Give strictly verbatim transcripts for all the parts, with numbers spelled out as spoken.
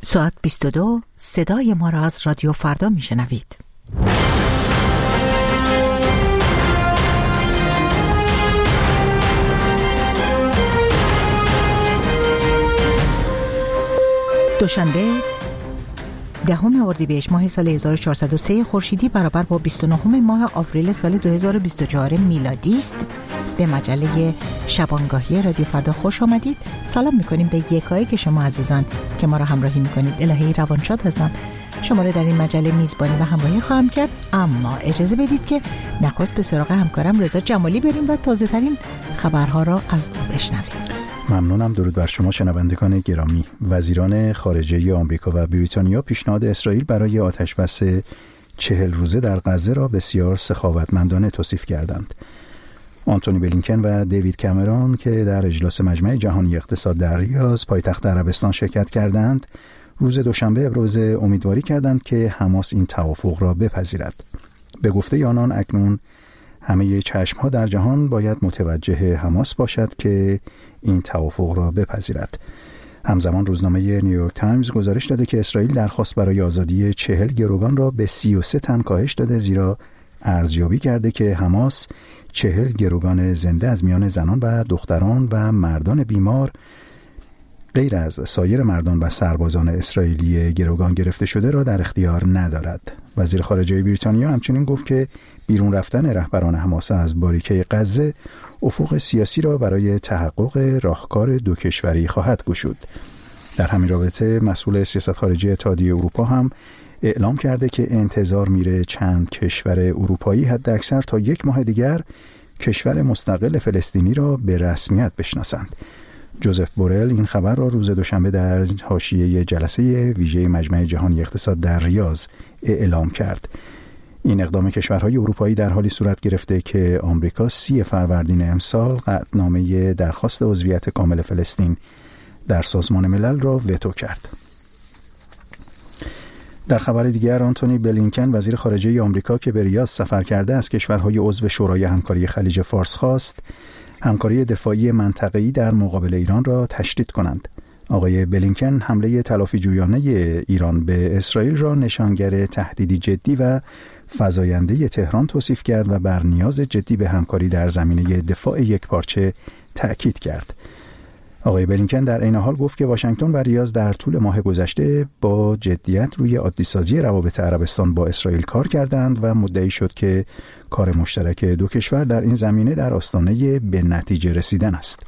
ساعت بیست و دو صدای ما را از رادیو فردا میشنوید. دوشنبه دهم اردیبهشت ماه سال هزار و چهارصد و سه خورشیدی برابر با بیست و نهم ماه آوریل سال دو هزار و بیست و چهار میلادی است. به مجله شبانگاهی رادیو فردا خوش آمدید. سلام میکنیم به یکایی که شما عزیزان که ما را همراهی میکنید. الهی روانشاد هستم، شما را در این مجله میزبانی و همراهی خواهم کرد. اما اجازه بدید که نخست به سراغ همکارم رضا جمالی بریم و تازه ترین خبرها را از او بشنویم. ممنونم. درود بر شما شنوندگان گرامی. وزیران خارجه آمریکا و بریتانیا پیشنهاد اسرائیل برای آتشبس چهل روزه در غزه را بسیار سخاوتمندانه توصیف کردند. آنتونی بلینکن و دیوید کامرون که در اجلاس مجمع جهانی اقتصاد در ریاض پایتخت عربستان شرکت کردند، روز دوشنبه ابراز امیدواری کردند که حماس این توافق را بپذیرد. به گفته آنان اکنون همه چشم‌ها در جهان باید متوجه حماس باشد که این توافق را بپذیرد. همزمان روزنامه نیویورک تایمز گزارش داده که اسرائیل درخواست برای آزادی چهل گروگان را به سی و سه تن کاهش داده، زیرا ارزیابی کرده که حماس چهل گروگان زنده از میان زنان و دختران و مردان بیمار غیر از سایر مردان و سربازان اسرائیلی گروگان گرفته شده را در اختیار ندارد. وزیر خارجه بریتانیا همچنین گفت که بیرون رفتن رهبران حماس از باریکه غزه افق سیاسی را برای تحقق راهکار دو کشوری خواهد گشود. در همین رابطه مسئول سیاست خارجی اتحادیه اروپا هم اعلام کرده که انتظار میره چند کشور اروپایی حد اکثر تا یک ماه دیگر کشور مستقل فلسطینی را به رسمیت بشناسند. جوزف بورل این خبر را روز دوشنبه در حاشیه جلسه ویژه مجمع جهانی اقتصاد در ریاض اعلام کرد. این اقدام کشورهای اروپایی در حالی صورت گرفته که آمریکا سی فروردین امسال قطعنامه درخواست عضویت کامل فلسطین در سازمان ملل را وتو کرد. در خبر دیگر آنتونی بلینکن وزیر خارجه آمریکا که به ریاض سفر کرده از کشورهای عضو شورای همکاری خلیج فارس خواست همکاری دفاعی منطقه‌ای در مقابل ایران را تشدید کنند. آقای بلینکن حمله تلافی جویانه ایران به اسرائیل را نشانگر تهدیدی جدی و فزاینده تهران توصیف کرد و بر نیاز جدی به همکاری در زمینه دفاع یکپارچه تأکید کرد. آقای بلینکن در عین حال گفت که واشنگتن و ریاض در طول ماه گذشته با جدیت روی عادی‌سازی روابط عربستان با اسرائیل کار کردند و مدعی شد که کار مشترک دو کشور در این زمینه در آستانه به نتیجه رسیدن است.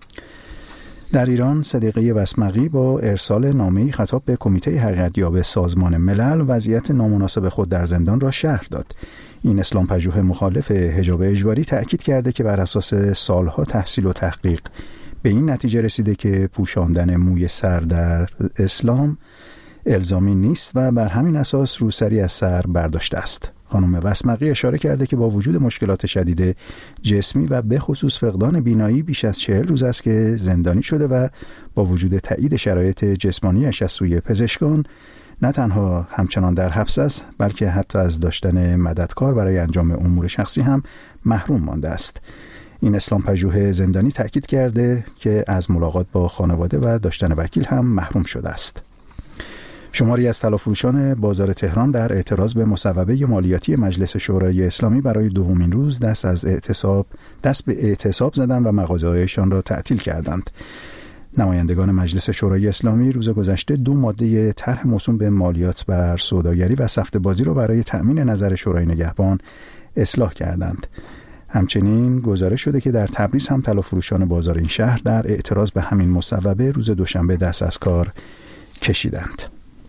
در ایران صدیقه وسمقی با ارسال نامه‌ای خطاب به کمیته حقیقت‌یاب سازمان ملل وضعیت نامناسب خود در زندان را شرح داد. این اسلام پژوه مخالف حجاب اجباری تأکید کرده که بر اساس سالها تحصیل و تحقیق به این نتیجه رسیده که پوشاندن موی سر در اسلام الزامی نیست و بر همین اساس روسری از سر برداشته است. خانم وسمقی اشاره کرده که با وجود مشکلات شدید جسمی و به خصوص فقدان بینایی بیش از چهل روز است که زندانی شده و با وجود تایید شرایط جسمانیش از سوی پزشکان نه تنها همچنان در حبس است بلکه حتی از داشتن مددکار برای انجام امور شخصی هم محروم مانده است. این اسلام پژوه زندانی تأکید کرده که از ملاقات با خانواده و داشتن وکیل هم محروم شده است. شماری از طلافروشان بازار تهران در اعتراض به مصوبه مالیاتی مجلس شورای اسلامی برای دومین روز دست از اعتصاب دست به اعتصاب زدند و مغازه‌هایشان را تعطیل کردند. نمایندگان مجلس شورای اسلامی روز گذشته دو ماده طرح موسوم به مالیات بر سوداگری و سفته بازی را برای تأمین نظر شورای نگهبان اصلاح کردند. همچنین گزارش شده که در تبریز هم طلافروشان بازار این شهر در اعتراض به همین مصوبه روز دوشنبه دست از کار کشیدند.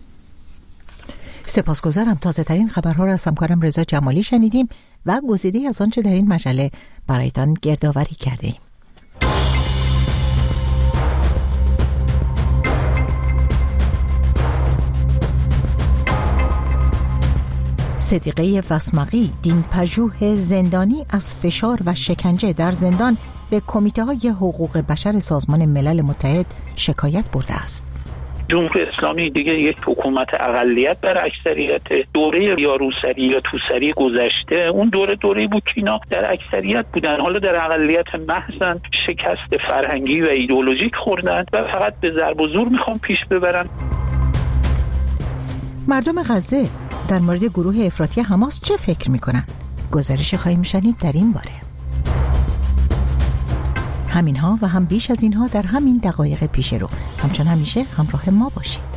سپاسگزارم. تازه ترین خبرها را از همکارم رضا جمالی شنیدیم و گزیده از آنچه در این مجله برایتان گردآوری کردیم. صدیقه وسمقی دین پژوه زندانی از فشار و شکنجه در زندان به کمیته های حقوق بشر سازمان ملل متحد شکایت برده است. جمهوری اسلامی دیگه یک حکومت اقلیت بر اکثریت. دوره یا روسری یا توسری گذشته اون دوره دوره‌ای بود که اینا در اکثریت بودن، حالا در اقلیت محضن، شکست فرهنگی و ایدئولوژیک خوردن و فقط به ضرب و زور میخوان پیش ببرن. مردم غزه در مورد گروه افراطی حماس چه فکر میکنن؟ گزارش خواهیم میشنید در این باره. همین ها و هم بیش از اینها در همین دقایق پیش رو. همچون همیشه همراه ما باشید.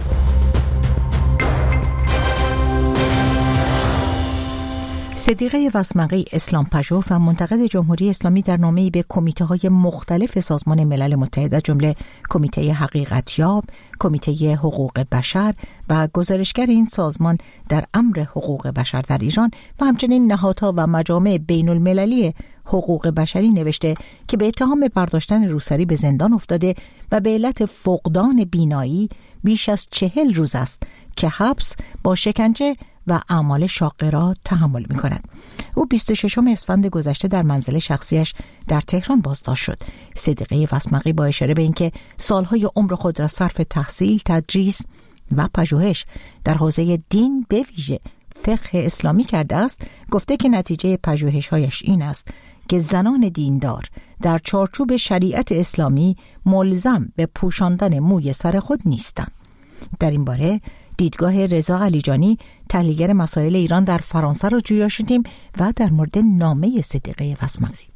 صدیقه وسمقی، اسلام پژوه و منتقد جمهوری اسلامی در نامه‌ای به کمیته‌های مختلف سازمان ملل متحد جمله کمیته حقیقتیاب، کمیته حقوق بشر و گزارشگر این سازمان در امر حقوق بشر در ایران و همچنین نهادها و مجامع بین المللی حقوق بشری نوشته که به اتهام برداشتن روسری به زندان افتاده و به علت فقدان بینایی بیش از چهل روز است که حبس با شکنجه و اعمال شاقه را تحمل می کند. او بیست و ششم اسفند گذشته در منزل شخصیش در تهران بازداشت شد. صدیقه وسمقی با اشاره به اینکه سالهای عمر خود را صرف تحصیل، تدریس و پژوهش در حوزه دین به ویژه فقه اسلامی کرده است، گفته که نتیجه پژوهش‌هایش این است که زنان دیندار در چارچوب شریعت اسلامی ملزم به پوشاندن موی سر خود نیستند. در این باره دیدگاه رضا علیجانی، تحلیلگر مسائل ایران در فرانسه رو جویا شدیم و در مورد نامه صدیقه وسمقی.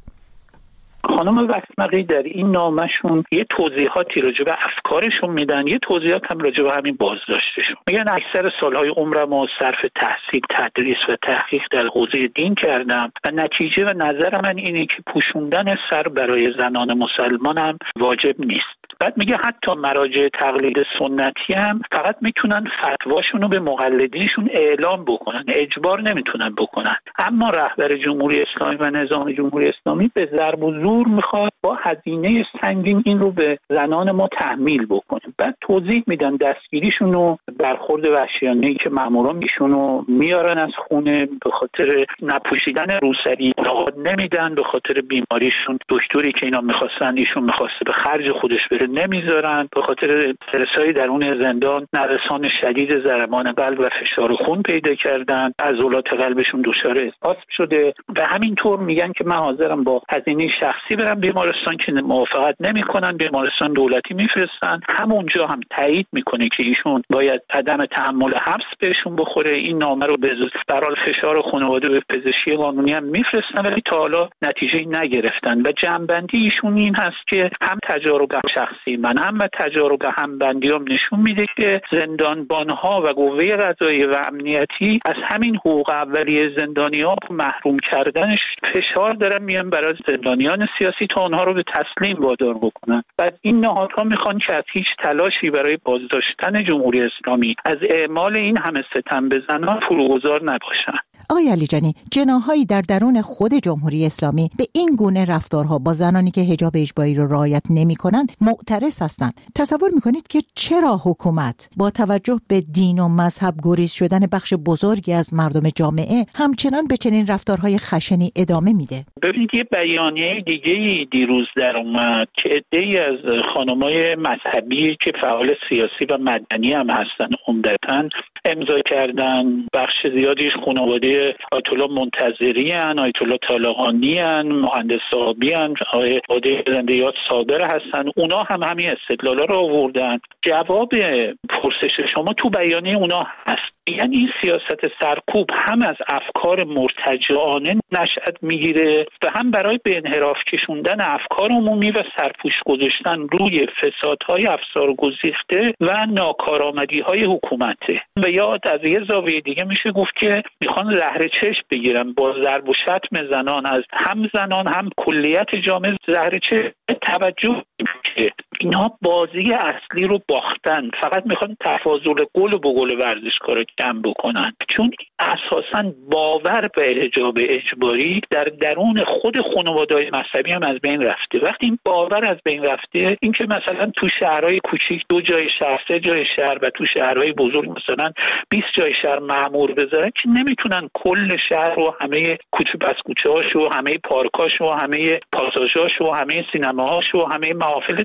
خانم وسمقی در این نامه‌شون یه توضیحاتی راجع به افکارشون میدن، یه توضیحات هم راجع به همین بازداشتشون. میگن اکثر سالهای عمرم رو صرف تحصیل، تدریس و تحقیق در حوزه دین کردم و نتیجه و نظر من اینه که پوشوندن سر برای زنان مسلمان هم واجب نیست. بعد میگه حتی مراجع تقلید سنتی هم فقط میتونن فتواشون رو به مقلدینشون اعلام بکنن، اجبار نمیتونن بکنن. اما رهبر جمهوری اسلامی و نظام جمهوری اسلامی به ضرب و زور میخواد با هزینه سنگین این رو به زنان ما تحمیل بکنه. بعد توضیح میدن دستگیریشون رو، برخورد وحشیانه‌ای که ماموران ایشون رو میارن از خونه به خاطر نپوشیدن روسری لغات نمیدن، به خاطر بیماریشون دکتری که اینا میخواستن ایشون میخواسته به خرج خودش بره نمیذارن، به خاطر استرسای درون زندان نرسان شدید ضربان قلب و فشار خون پیدا کردن، عضلات قلبشون دچار اسپاسم شده و همینطور میگن که من حاضرم با هزینه شخصی برم بیمارستان که موافقت نمیکنن، بیمارستان دولتی میفرستن. همونجا هم تایید میکنه که ایشون باید عدم تحمل حبس بهشون بخوره. این نامه رو به برای فشار خانواده به پزشکی قانونی هم میفرستن ولی تا حالا نتیجه نگرفتن و جنبندی ایشون این هست که هم تجارب شخصی من هم و تجارب همبندی هم نشون میده که زندانبانها و قوه قضاییه و امنیتی از همین حقوق اولیه زندانیان محروم کردنش فشار دارن میان برای زندانیان سیاسی تا اونها رو به تسلیم وادار بکنن. بعد این نهادها میخوان که از هیچ تلاشی برای بازداشتن جمهوری اسلامی از اعمال این همه ستم به زنان فروگذار نباشن. آقای علیجانی، جناحایی در درون خود جمهوری اسلامی به این گونه رفتارها با زنانی که حجاب اجباری رو رعایت نمی‌کنند معترض هستند. تصور می‌کنید که چرا حکومت با توجه به دین و مذهب گریز شدن بخش بزرگی از مردم جامعه همچنان به چنین رفتارهای خشنی ادامه میده؟ ببینید یه بیانیه دیگه‌ای دیروز در اومد که عده‌ای از خانم‌های مذهبی که فعال سیاسی و مدنی هم هستن عمدتاً امضا کردن. بخش زیادیش خانواده آیت الله منتظری ان، آیت الله طالقانی ان، مهندس صاحبی ان، آقای زنده‌یاد صابر هستن. اونا هم همین استدلالا رو آوردن. جواب پرسش شما تو بیانیه اونا هست. یعنی این سیاست سرکوب هم از افکار مرتجعانه نشأت میگیره و هم برای به انحراف کشوندن افکار عمومی و سرپوش گذاشتن روی فسادهای افسار گسیخته و ناکارآمدی‌های حکومته. و یا از یه زاویه دیگه میشه گفت که میخوان زهر چشم بگیرن با ضرب و شتم زنان از هم زنان هم کلیت جامعه. زهر چشم توجه که اینها بازی اصلی رو باختن، فقط میخوان تفاضل گل و بگل ورزشکارا کم بکنن، چون اساساً باور به حجاب اجباری در درون خود خانواده‌های مذهبی هم از بین رفته. وقتی این باور از بین رفته، این که مثلا تو شهرهای کوچیک دو جای شهر، سه جای شهر و تو شهرهای بزرگ مثلا بیست جای شهر مأمور بذارن که نمیتونن کل شهر رو، همه کوچه پس کوچه‌هاش و همه پارکاش و همه پاساژهاش و همه سینماهاش و همه محافل تفریح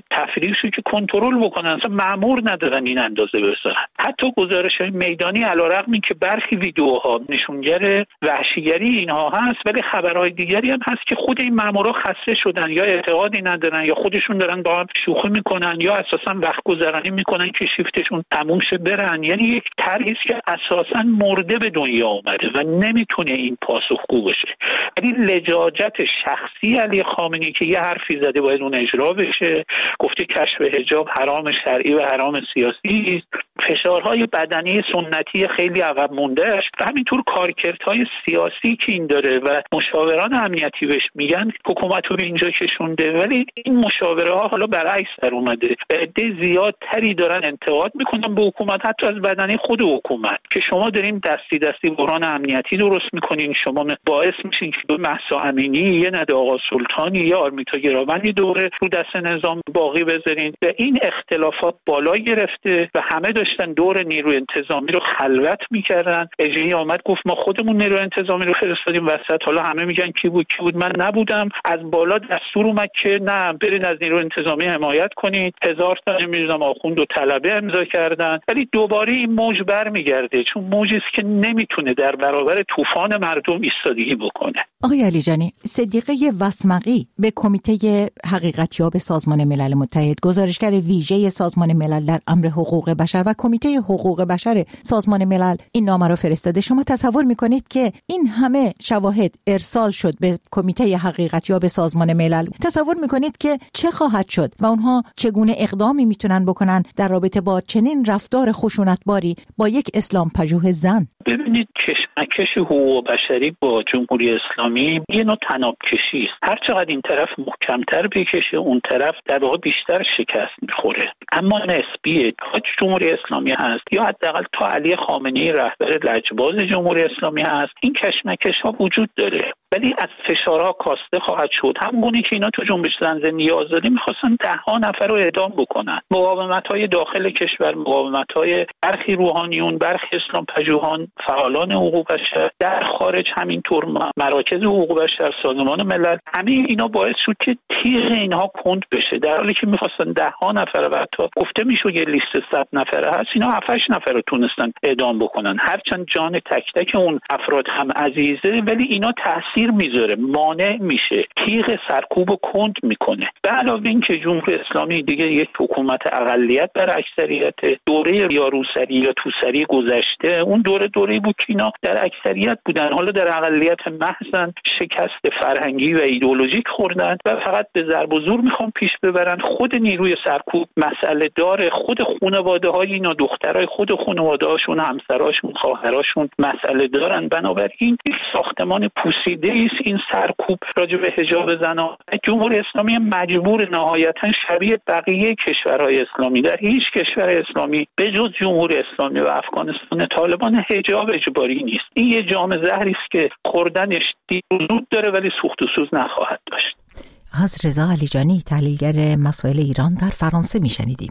تحریرشو که کنترل بکنن، اصلا مأمور ندارن این اندازه بذارن. حتی گزارش‌های میدانی علیرغم اینکه برخی ویدیوها نشونگر وحشیگری اینها هست، ولی خبرهای دیگری هم هست که خود این مأمورا خسته شدن یا اعتقادی ندارن یا خودشون دارن با هم شوخی میکنن یا اساسا وقت گذرانی میکنن که شیفتشون تموم شه برن. یعنی یک طرحی است که اساسا مرده به دنیا اومده و نمیتونه این پاسخگو بشه. ولی لجاجت شخصی علی خامنه‌ای که یه حرفی زده باید اون اجرا بشه، گفته کشف حجاب حرام شرعی و حرام سیاسی است، فشارهای بدنی سنتی خیلی عقب موندهش و همینطور کارکردهای سیاسی که این داره و مشاوران امنیتی بهش میگن حکومت رو به اینجا کشونده، ولی این مشاوره ها حالا برعکس در اومده و عده زیادتری دارن انتقاد میکنن به حکومت، حتی از بدنی خود حکومت، که شما دارین دستی دستی بحران امنیتی درست میکنین، شما باعث میشین که دو مهسا امینی، یه نده آقا سلطانی یا آرمیتا گراوندی دوره رو دست نظام باقی بذارین و این اختلافات بالا گرفته و همه داشتن دور نیروی انتظامی رو خلوت میکردن. اجری آمد گفت ما خودمون نیروی انتظامی رو فرستادیم وسط، حالا همه میگن کی بود کی بود، من نبودم. از بالا دستور اومد که نه برید از نیروی انتظامی حمایت کنید، هزار تا نمیدونم آخوند و طلبه امضا کردن. ولی دوباره این موج برمیگرده، چون موجی است که نمیتونه در برابر طوفان مردم ایستادگی بکنه. آقای علیجانی، صدیقه وسمقی به کمیته حقیقتیاب سازمان ملل متحد، گزارشگر ویژه سازمان ملل در امر حقوق بشر و کمیته حقوق بشر سازمان ملل این نامه را فرستاده. شما تصور میکنید که این همه شواهد ارسال شد به کمیته حقیقتیاب سازمان ملل، تصور میکنید که چه خواهد شد و اونها چگونه اقدامی میتونن بکنن در رابطه با چنین رفتار خشونتباری با یک اسلام پژوه زن؟ ببینید، کشمکش حقوق بشری با جمهوری اسلامی یه نوع تناب کشی است. هر چقدر این طرف محکمتر بکشه اون طرف در واقع بیشتر شکست میخوره، اما نسبیه. تا جمهوری اسلامی هست یا حداقل تا علی خامنه‌ای رهبر لجباز جمهوری اسلامی هست، این کشمکش ها وجود داره، ولی از فشارها کاسته خواهد شد. همونی که اینا تو جنبش زن زندگی آزادی میخواستن ده ها نفر رو اعدام بکنن. مقاومت‌های داخل کشور، مقاومت‌های برخی روحانیون، برخی اسلام پژوهان، فعالان حقوق بشر در خارج، همینطور مراکز حقوق بشر، سازمان ملل، همه اینا باعث شد که تیغ اینها کند بشه، در حالی که میخواستن ده ها نفر و حتی گفته میشد یه لیست صد نفره هست، اینا هفت هشت نفر رو تونستن اعدام بکنن. هرچند جان تک تک اون افراد هم عزیزه، ولی اینا تاثیر میذاره، مانع میشه، تیغ سرکوب و کند میکنه. به علاوه این که جمهوری اسلامی دیگه یک حکومت اقلیت بر اکثریت، دوره یا روسری یا توسری گذشته اون دوره دوره بود که اینا در اکثریت بودن، حالا در اقلیت محضن، شکست فرهنگی و ایدئولوژیک خوردن و فقط به ضرب و زور میخوان پیش ببرن. خود نیروی سرکوب مسئله داره، خود خانواده های اینا، دخترای خود خانواده هاشون، همسراشون، خواهراشون مسئله دارن. بنابراین یک ساختمان پوسیده است این سرکوب راجع به حجاب زنان. جمهوری اسلامی مجبور نهایتا شبیه بقیه کشورهای اسلامی، در هیچ کشور اسلامی به جز جمهوری اسلامی و افغانستان طالبان حجاب اجباری نیست. این یه جام زهری است که خوردنش زود داره ولی سوخت و سوز نخواهد داشت. از رضا علیجانی، تحلیلگر مسائل ایران در فرانسه میشنیدیم.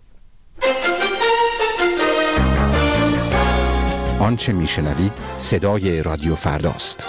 آنچه میشنوید صدای رادیو فرداست.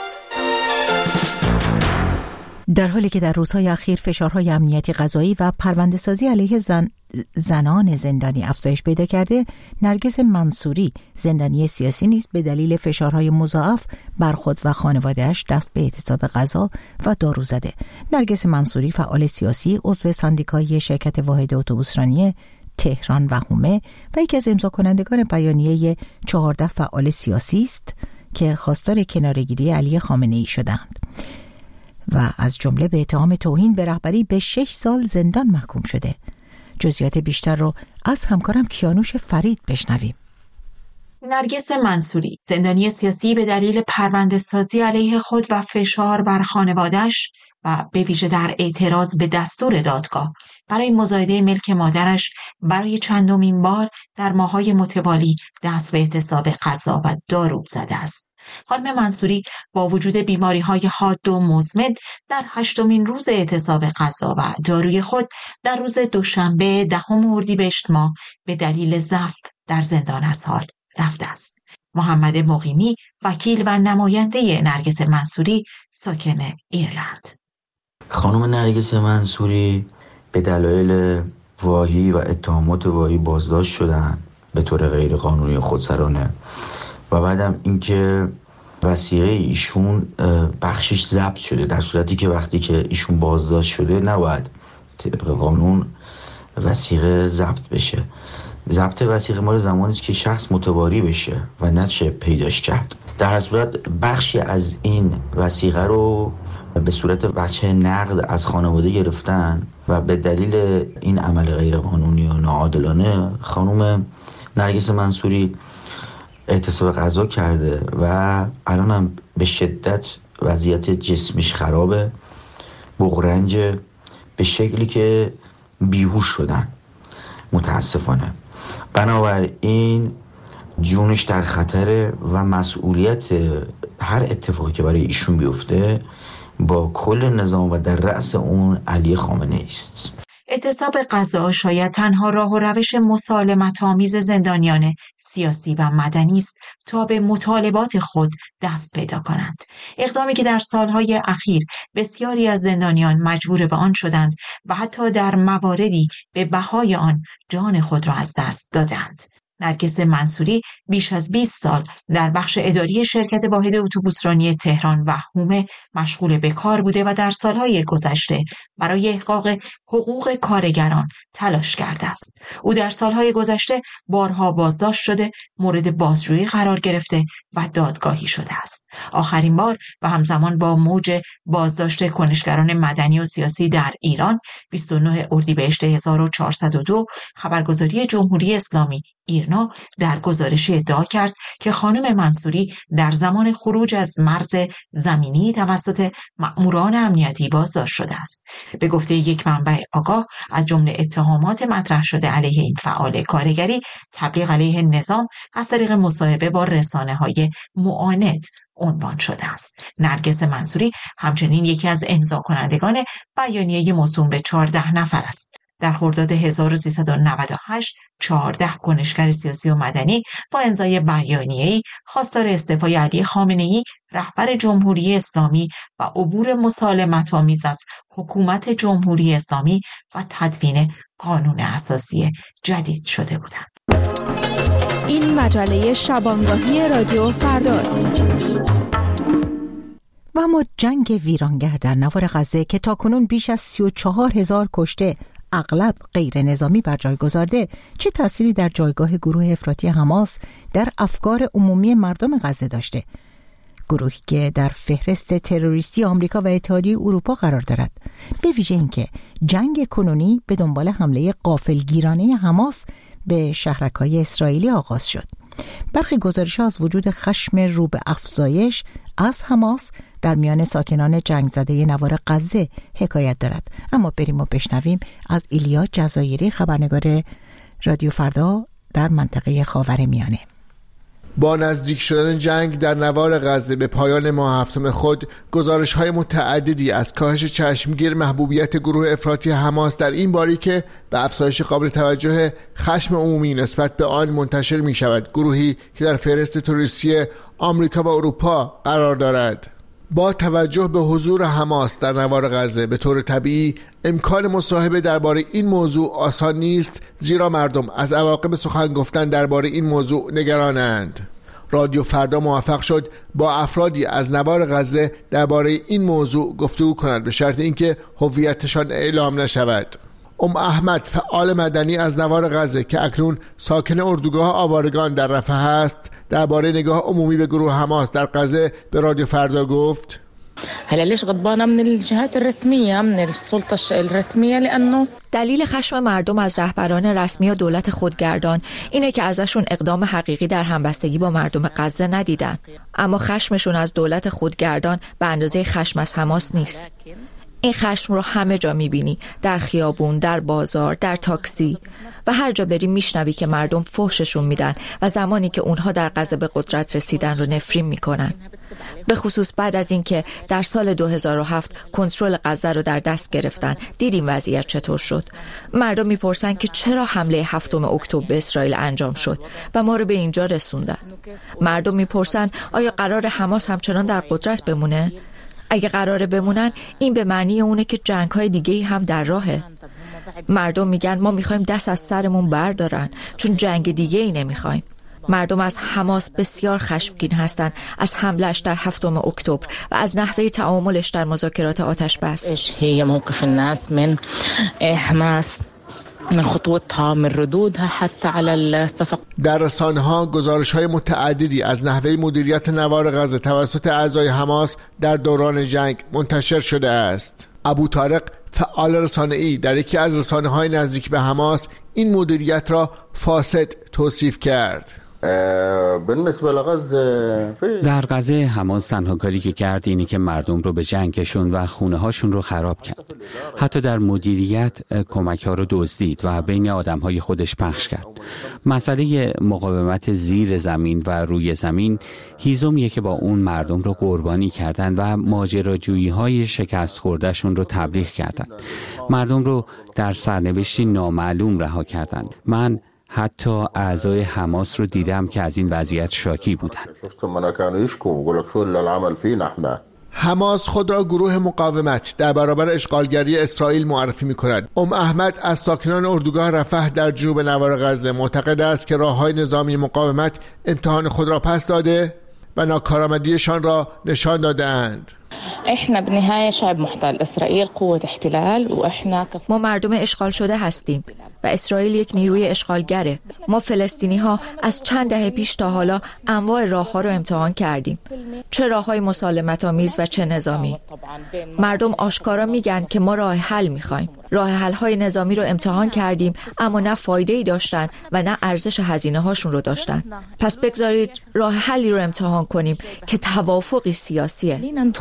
در حالی که در روزهای اخیر فشارهای امنیتی قضایی و پرونده‌سازی علیه زن زنان زندانی افزایش پیدا کرده، نرگس منصوری، زندانی سیاسی نیز به دلیل فشارهای مضاعف بر خود و خانواده‌اش دست به اعتصاب غذا و دارو زده. نرگس منصوری، فعال سیاسی، عضو سندیکای شرکت واحد اتوبوسرانی تهران و حومه و یکی از امضا کنندگان بیانیه چهارده فعال سیاسی است که خواستار کناره‌گیری علی خامنه‌ای شدند و از جمله به اتهام توهین به رهبری به شش سال زندان محکوم شده. جزئیات بیشتر رو از همکارم کیانوش فرید بشنویم. نرگس منصوری، زندانی سیاسی به دلیل پرونده‌سازی علیه خود و فشار بر خانواده‌اش و به ویژه در اعتراض به دستور دادگاه برای مزایده ملک مادرش برای چندمین بار در ماه‌های متوالی دست به اعتصاب غذا و دارو زده است. خانم منصوری با وجود بیماری‌های حاد و مزمن در هشتمین روز اعتصاب غذا و داروی خود در روز دوشنبه دهم اردیبهشت ماه به دلیل ضعف در زندان از حال رفته است. محمد مقیمی، وکیل و نماینده نرگس منصوری، ساکن ایرلند. خانم نرگس منصوری به دلایل واهی و اتهامات واهی بازداشت شدن به طور غیر قانونی خودسرانه و بعدم اینکه وثیقه ایشون بخشش ضبط شده، در صورتی که وقتی که ایشون بازداشت شده نباید طبق قانون وثیقه ضبط بشه. ضبط وثیقه مال زمانی است که شخص متواری بشه و نشه پیداش کرد. در هر صورت بخشی از این وثیقه رو به صورت وجه نقد از خانواده گرفتن و به دلیل این عمل غیر قانونی و ناعادلانه خانم نرگس منصوری اعتصاب غذا کرده و الان هم به شدت وضعیت جسمش خرابه، بغرنج، به شکلی که بیهوش شدن متاسفانه. بنابراین جونش در خطره و مسئولیت هر اتفاقی که برای ایشون بیفته با کل نظام و در رأس اون علی خامنه‌ای است. اعتصاب غذا شاید تنها راه و روش مسالمت‌آمیز زندانیان سیاسی و مدنی است تا به مطالبات خود دست پیدا کنند. اقدامی که در سالهای اخیر بسیاری از زندانیان مجبور به آن شدند و حتی در مواردی به بهای آن جان خود را از دست دادند. نرگس منصوری بیش از بیست سال در بخش اداری شرکت واحد اتوبوسرانی تهران و حومه مشغول به کار بوده و در سالهای گذشته برای احقاق حقوق کارگران تلاش کرده است. او در سالهای گذشته بارها بازداشت شده، مورد بازجویی قرار گرفته و دادگاهی شده است. آخرین بار و همزمان با موج بازداشت کنشگران مدنی و سیاسی در ایران بیست و نه اردیبهشت هزار و چهارصد و دو خبرگزاری جمهوری اسلامی ایرنا در گزارشی ادعا کرد که خانم منصوری در زمان خروج از مرز زمینی توسط مأموران امنیتی بازداشت شده است. به گفته یک منبع آگاه، از جمله اتهامات مطرح شده علیه این فعال کارگری تبلیغ علیه نظام از طریق مصاحبه با رسانه‌های معاند عنوان شده است. نرگس منصوری همچنین یکی از امضا کنندگان بیانیه موسوم به چهارده نفر است. در خرداد هزار و سیصد و نود و هشت چهارده کنشگر سیاسی و مدنی با امضای بیانیه‌ای خواستار استعفای علی خامنه‌ای رهبر جمهوری اسلامی و عبور مسالمت‌آمیز از حکومت جمهوری اسلامی و تدوین قانون اساسی جدید شده بودند. این مجله شبانگاهی رادیو فرداست. و اما جنگ ویرانگر در نوار غزه که تاکنون بیش از سی و چهار هزار کشته اغلب غیر نظامی بر جای گذارده، چه تأثیری در جایگاه گروه افراطی حماس در افکار عمومی مردم غزه داشته؟ گروهی که در فهرست تروریستی آمریکا و اتحادیه اروپا قرار دارد، به ویژه اینکه جنگ کنونی به دنبال حمله غافلگیرانه حماس به شهرک‌های اسرائیلی آغاز شد. برخی گزارش‌ها از وجود خشم رو به افزایش از حماس در میان ساکنان جنگ زده نوار غزه حکایت دارد. اما بریم و بشنویم از ایلیا جزایری، خبرنگار رادیو فردا در منطقه خاورمیانه. با نزدیک شدن جنگ در نوار غزه به پایان ماه هفتم خود، گزارش‌های متعددی از کاهش چشمگیر محبوبیت گروه افراطی حماس در این باری که به افزایش قابل توجه خشم عمومی نسبت به آن منتشر می‌شود، گروهی که در فهرست تروریستی آمریکا و اروپا قرار دارد. با توجه به حضور حماس در نوار غزه، به طور طبیعی امکان مصاحبه درباره این موضوع آسان نیست، زیرا مردم از عواقب سخن گفتن درباره این موضوع نگرانند. رادیو فردا موفق شد با افرادی از نوار غزه درباره این موضوع گفتگو کند، به شرط اینکه هویتشان اعلام نشود. ام احمد، فعال مدنی از نوار غزه که اکنون ساکن اردوگاه آوارگان در رفح است، درباره نگاه عمومی به گروه حماس در غزه به رادیو فردا گفت: هلا ليش غضبانه من الجهات الرسميه من السلطه الرسميه لانه دلیل خشم مردم از رهبران رسمی و دولت خودگردان اینه که ازشون اقدام حقیقی در همبستگی با مردم غزه ندیدن، اما خشمشون از دولت خودگردان به اندازه خشم از حماس نیست. این خشم رو همه جا میبینی، در خیابون، در بازار، در تاکسی و هر جا بری میشنوی که مردم فحششون میدن و زمانی که اونها در غزه به قدرت رسیدن رو نفرین میکنن. به خصوص بعد از اینکه در سال دو هزار و هفت کنترل غزه رو در دست گرفتن، دیدیم وضعیت چطور شد. مردم میپرسن که چرا حمله هفتم اکتبر به اسرائیل انجام شد و ما رو به اینجا رسوندن. مردم میپرسن آیا قرار حماس همچنان در قدرت بمونه؟ اگه قراره بمونن، این به معنی اونه که جنگ‌های دیگه‌ای هم در راهه. مردم میگن ما میخوایم دست از سرمون بردارن چون جنگ دیگه ای نمیخوایم. مردم از حماس بسیار خشمگین هستند از حملهش در هفتم اکتبر و از نحوه تعاملش در مذاکرات آتش بس. ايش هي موقف الناس من حماس من خطوتها من ردودها حتى على الصفق. در رسانه‌ها گزارش‌های متعددی از نحوه مدیریت نوار غزه توسط اعضای حماس در دوران جنگ منتشر شده است. ابو طارق فعال رسانه‌ای در یکی از رسانه‌های نزدیک به حماس این مدیریت را فاسد توصیف کرد. در غزه حماس تنها کاری که کرد اینی که مردم رو به جنگ کشوند و خونه هاشون رو خراب کرد. حتی در مدیریت کمک ها رو دزدید و بین آدم های خودش پخش کرد. مسئله مقاومت زیر زمین و روی زمین هیزمیه که با اون مردم رو قربانی کردن و ماجراجویی های شکست خوردهشون رو تبلیغ کردن. مردم رو در سرنوشتی نامعلوم رها کردن. من حتی اعضای حماس رو دیدم که از این وضعیت شاکی بودن. حماس خود را گروه مقاومت در برابر اشغالگری اسرائیل معرفی می‌کند. ام احمد از ساکنان اردوگاه رفح در جنوب نوار غزه معتقد است که راه‌های نظامی مقاومت امتحان خود را پس داده و ناکارآمدیشان را نشان داده‌اند. احنا بالنهايه شعب محتل اسرائیل قوه احتلال و احنا ما مردم اشغال شده هستیم و اسرائیل یک نیروی اشغالگره. ما فلسطینی ها از چند دهه پیش تا حالا انواع راه ها رو امتحان کردیم، چه راه های مسالمت آمیز و چه نظامی. مردم آشکارا میگن که ما راه حل میخوایم. راه حل های نظامی رو امتحان کردیم اما نه فایده ای داشتن و نه ارزش هزینه هاشون رو داشتن. پس بگذارید راه حلی رو امتحان کنیم که توافقی سیاسیه.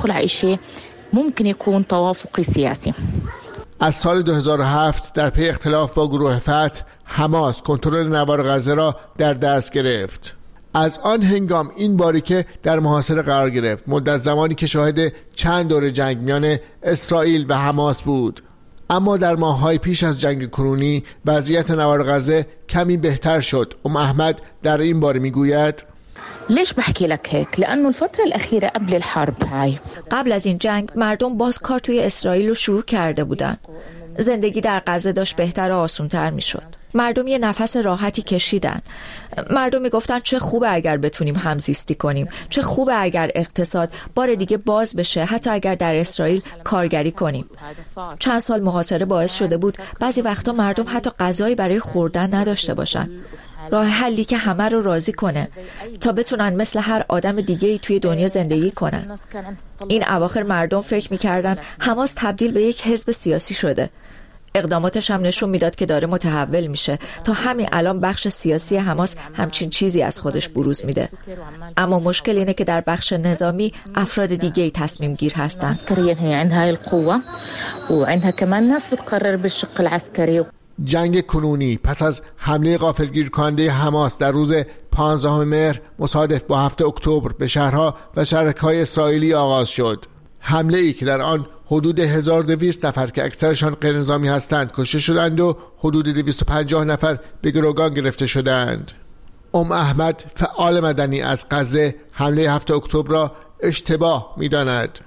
ممکن يكون توافقی سیاسی. از سال دو هزار و هفت در پی اختلاف با گروه فتح، حماس کنترل نوار غزه را در دست گرفت. از آن هنگام این باریکه در محاصره قرار گرفت، مدت زمانی که شاهد چند دور جنگ میان اسرائیل و حماس بود. اما در ماه‌های پیش از جنگ کنونی وضعیت نوار غزه کمی بهتر شد. ام احمد در این باره میگوید: ليش بحكي لك هيك؟ لأنه الفترة الأخيرة قبل الحرب هاي قبل از این جنگ مردم باز کار توی اسرائیل رو شروع کرده بودن. زندگی در غزه داشت بهتر و آسان‌تر میشد. مردم یه نفس راحتی کشیدن. مردم میگفتن چه خوبه اگر بتونیم همزیستی کنیم، چه خوبه اگر اقتصاد بار دیگه باز بشه، حتی اگر در اسرائیل کارگری کنیم. چند سال محاصره باعث شده بود بعضی وقتا مردم حتی غذایی برای خوردن نداشته باشن. راه حلی که همه رو راضی کنه تا بتونن مثل هر آدم دیگه‌ای توی دنیا زندگی کنن. این اواخر مردم فکر می‌کردن حماس تبدیل به یک حزب سیاسی شده. اقداماتش هم نشون میداد که داره متحول میشه. تا همین الان بخش سیاسی حماس همچین چیزی از خودش بروز میده. اما مشکل اینه که در بخش نظامی افراد دیگه‌ای تصمیم گیر هستن. عسکریاً هي عندها القوة وعندها كمان ناس بتقرر بالشق العسكري. جنگ کنونی پس از حمله غافلگیر کننده حماس در روز پانزدهم مهر مصادف با هفتم اکتبر به شهرها و شهرک‌های اسرائیلی آغاز شد. حمله ای که در آن حدود هزار و دویست نفر که اکثرشان غیر نظامی هستند کشته شدند و حدود دویست و پنجاه نفر به گروگان گرفته شدند. ام احمد فعال مدنی از غزه حمله هفتم اکتبر را اشتباه می‌داند.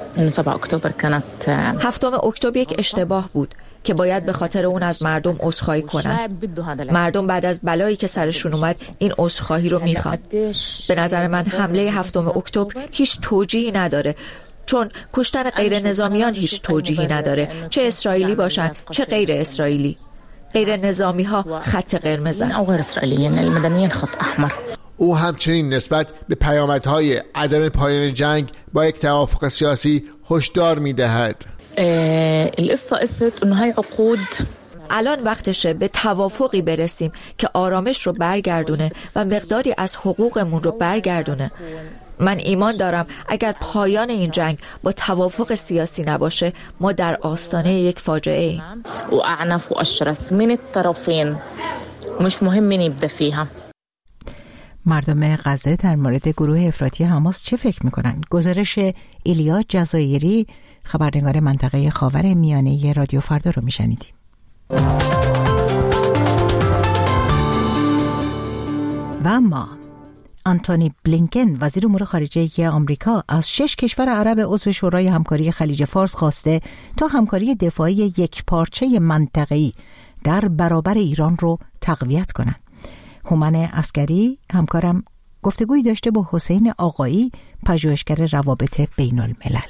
هفتم اکتبر یک اشتباه بود که باید به خاطر اون از مردم عذرخواهی کنن. مردم بعد از بلایی که سرشون اومد این عذرخواهی رو میخوان. به نظر من حمله هفتم اکتبر هیچ توجیهی نداره، چون کشتن غیر نظامیان هیچ توجیهی نداره، چه اسرائیلی باشن چه غیر اسرائیلی. غیر نظامی ها خط قرمزن. او غیر اسرائیلیین المدنیین خط احمر. او همچنین نسبت به پیامدهای عدم پایان جنگ با یک توافق سیاسی هشدار میدهد. القصة قصة انه هاي عقود الان وقتشه به توافقی برسیم که آرامش رو برگردونه و مقداری از حقوقمون رو برگردونه. من ایمان دارم اگر پایان این جنگ با توافق سیاسی نباشه ما در آستانه یک فاجعه ایم. و اعنف و اشرس من الطرفین مش مهم نبدا فيها. مردم غزه در مورد گروه افراطی حماس چه فکر میکنن؟ گزارش ایلیا جزایری خبرنگار منطقه خاور میانه رادیو فردا رو میشنیدیم. و اما آنتونی بلینکن وزیر امور خارجه آمریکا از شش کشور عرب عضو شورای همکاری خلیج فارس خواسته تا همکاری دفاعی یکپارچه منطقه‌ای در برابر ایران رو تقویت کنند. هومن عسکری همکارم گفتگویی داشته با حسین آقایی، پژوهشگر روابط بین الملل.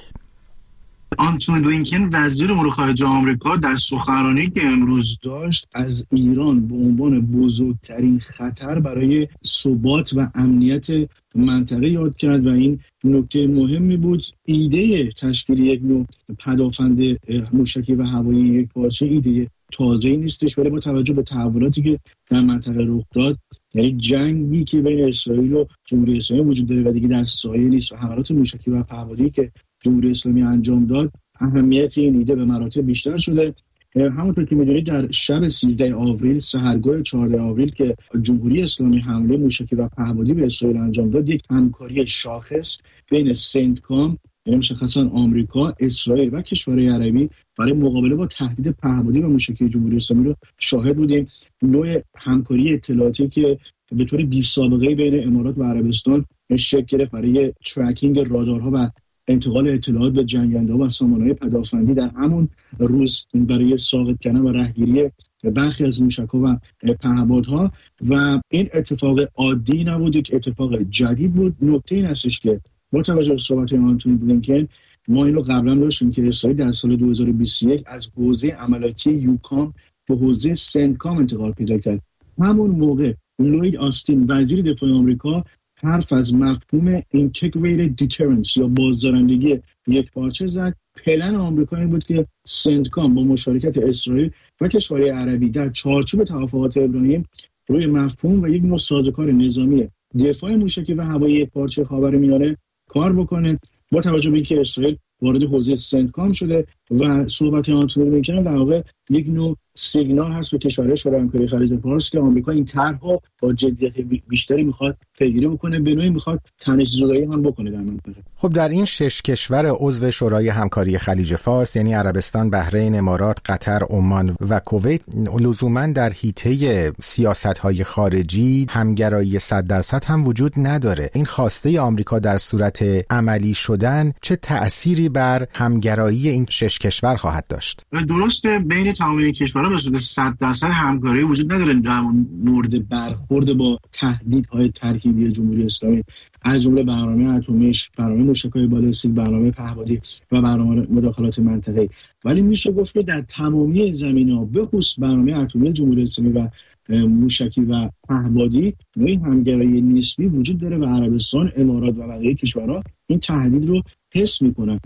آنتونی بلینکن وزیر امور خارجه آمریکا در سخنرانی که امروز داشت از ایران به عنوان بزرگترین خطر برای ثبات و امنیت منطقه یاد کرد و این نکته مهمی بود. ایده تشکیل یک نوع پدافند موشکی و هوایی یکپارچه ایده تازه‌ای نیستش، ولی با توجه به تحولاتی که در منطقه رخ داد، یعنی جنگی که بین اسرائیل و جمهوری اسلامی وجود داره و دیگه در سایه نیست و حملات موشکی و پهپادی که جمهوری اسلامی انجام داد، اهمیت این ایده به مراتب بیشتر شده. همونطور که می‌دونید در شب سیزده آوریل، سحرگاه چهارده آوریل که جمهوری اسلامی حمله موشکی و پهپادی به اسرائیل انجام داد، یک همکاری شاخص بین سنتکام، یعنی مشخصا آمریکا، اسرائیل و کشورهای عربی برای مقابله با تهدید پهپادی و موشکی جمهوری اسلامی رو شاهد بودیم. نوع همکاری اطلاعاتی که به طور بی سابقه بین امارات و عربستان شکل گرفت برای ترکینگ رادارها و انتقال اطلاعات به جنگنده‌ها و سامانه‌های پدافندی در همون روز برای ساقط کردن و رهگیری برخی از موشک‌ها و پهپادها، و این اتفاق عادی نبود، یک اتفاق جدید بود. نکته این هستش که با توجه به صحبت آنتونی بلینکن، ما اینو قبلا داشتیم که اسرائیل در سال دو هزار و بیست و یک از حوزه عملیاتی یوکام به حوزه سنتکام انتقال پیدا کرد. همون موقع لوید آستین وزیر دفاع آمریکا حرف از مفهوم integrated deterrence یا بازدارندگی یکپارچه زد. پلن آمریکا این بود که سنتکام با مشارکت اسرائیل و کشورهای عربی در چارچوب توافقات ابراهیم روی مفهوم و یک نوع سازوکار نظامی دفاع موشکی و هوایی یکپارچه خاورمیانه کار بکنه. با توجه به اینکه اسرائیل وارد حوزه سنتکام شده و صحبت آنتونی بلینکن در واقع یک نوع سیگنال هست به کشورهای شورای همکاری خلیج فارس که آمریکا این طرحو با جدیت بیشتری میخواد پیگیری بکنه، به نوعی میخواد تنش زدایی هم بکنه در منطقه. خب در این شش کشور عضو شورای همکاری خلیج فارس، یعنی عربستان، بحرین، امارات، قطر، عمان و کویت، لزوما در حیطه سیاست‌های خارجی همگرایی صد درصد هم وجود نداره. این خواسته آمریکا در صورت عملی شدن چه تأثیری بر همگرایی این شش کشور خواهد داشت؟ درسته بین تمام این کشورها به صورت صد درصد همکاری وجود نداره در مورد برخورد با تهدیدهای ترکیبی جمهوری اسلامی، از جمله برنامه اتمیش، برنامه موشک‌های بالستیک، برنامه پهپادی و برنامه مداخلات منطقه‌ای. ولی میشه گفت که در تمامی زمینه‌ها، به خصوص برنامه اتمی جمهوری اسلامی و موشکی و پهپادی، نوعی همگرایی نسبی وجود داره و عربستان، امارات و بقیه کشورها این تهدید رو حس میکنن.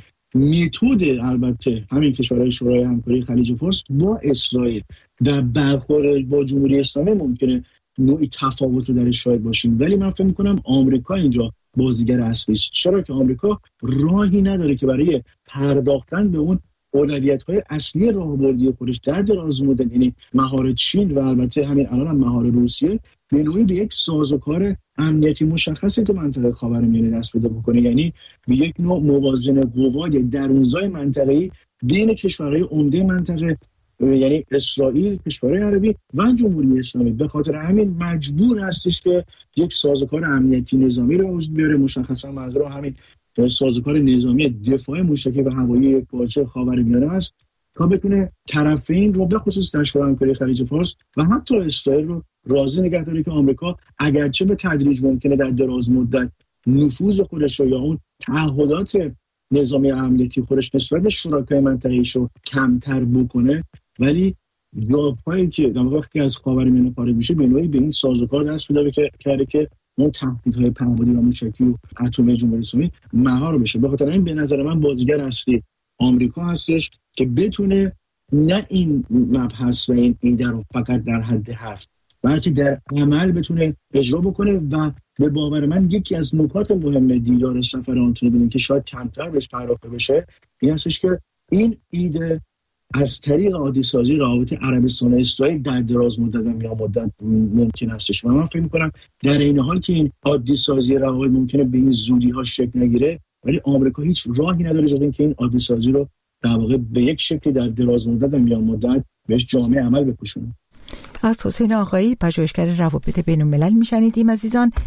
متد البته همین کشورهای شورای همکاری خلیج فارس با اسرائیل در برخورد با جمهوری اسلامی ممکنه نوعی تفاوت رو درش شاهد باشیم، ولی من فکر میکنم آمریکا اینجا بازیگر اصلی است. چرا که آمریکا راهی نداره که برای پرداختن به اون اولویت‌های اصلی راهبردی خودش در دراز مدت، یعنی مهار چین و البته همین الان هم مهار روسیه، به نوعی به یک سازوکار امنیتی مشخصی تو منطقه خاورمیانه دست پیدا بکنه، یعنی به یک نوع موازنه قوای درونزای منطقه‌ای بین کشورهای عمده منطقه، یعنی اسرائیل، کشورهای عربی و جمهوری اسلامی. به خاطر همین مجبور هستش که یک سازوکار امنیتی نظامی رو وجود بیاره. مشخصا منظور همین سازوکار نظامی دفاع موشکی و هوایی یکپارچه خاورمیانه است تا بتونه طرفین رو به خصوص در شورای همکاری خلیج فارس و حتی اسرائیل رو راضی نگه داره که آمریکا اگرچه به تدریج ممکنه در دراز مدت نفوذ خودش رو یا اون تعهدات نظامی امنیتی خودش نسبت به شرکای منطقه‌ایش رو کمتر بکنه، ولی جاپایی که در وقتی از خاورمیانه خارج میشه به نوعی به این سازوکار دست پیدا کرده که اون تهدیدهای پهپادی و موشکی و اتمی جمهوری اسلامی مهار بشه. به خاطر این به نظر من بازیگر اصلی آمریکا هستش که بتونه نه این مبحث و این ایده رو فقط در حد حرف بلکه در عمل بتونه اجرا بکنه. و به باور من یکی از نکات مهم دیدار سفر آنتونی بلینکن که شاید کمتر بهش پرداخته بشه این هستش که این ایده از طریق عادی سازی روابط عربستان و اسرائیل در دراز مدت و میان مدت ممکن هستش. و من فکر می‌کنم در این حال که این عادی سازی روابط ممکنه به این زودی ها شکل نگیره، ولی آمریکا هیچ راهی نداره جز اینکه این عادی سازی رو در واقع به یک شکلی در دراز مدت و میان مدت بهش جامع عمل بپوشونه. از حسین آقایی، پژوهشگر روابط بین الملل میشنیدیم. عزیزان،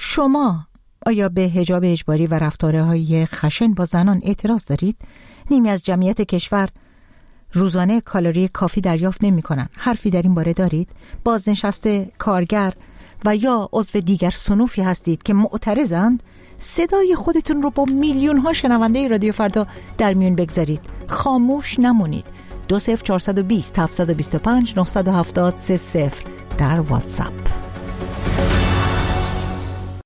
شما آیا به حجاب اجباری و رفتارهای خشن با زنان اعتراض دارید؟ نیمی از جمعیت کشور روزانه کالری کافی دریافت نمی کنن. حرفی در این باره دارید؟ بازنشسته، کارگر و یا عضو دیگر صنوفی هستید که معترضند؟ صدای خودتون رو با میلیون ها شنونده رادیو فردا در میون بگذارید. خاموش نمونید. دو صفر چهارصد و بیست هفتصد و بیست و پنج نهصد و هفتاد سه صفر در واتساپ.